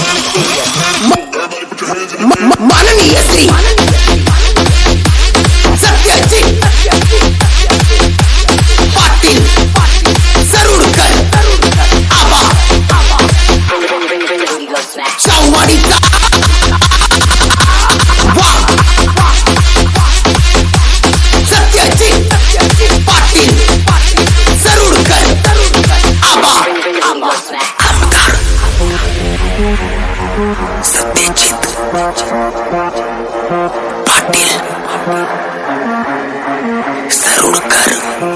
माननीय श्री सत्यजित पाटील सरुडकर आबा शाहूवाडीचा सत्यजित पाटील सरुडकर आबा आमदार सत्यजित पाटील सरुडकर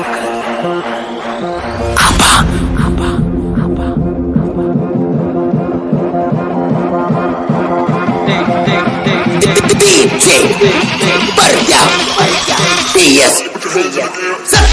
आबा DJ परद्या PS